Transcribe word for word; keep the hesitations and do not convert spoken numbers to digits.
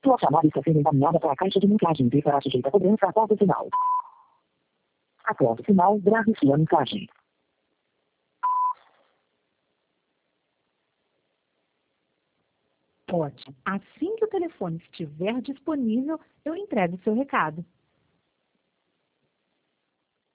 Sua chamada está sendo encaminhada para a caixa de mensagem e será sujeita a cobrança após o sinal. Após o sinal, grave sua mensagem. Ótimo. Assim que o telefone estiver disponível, eu entrego o seu recado.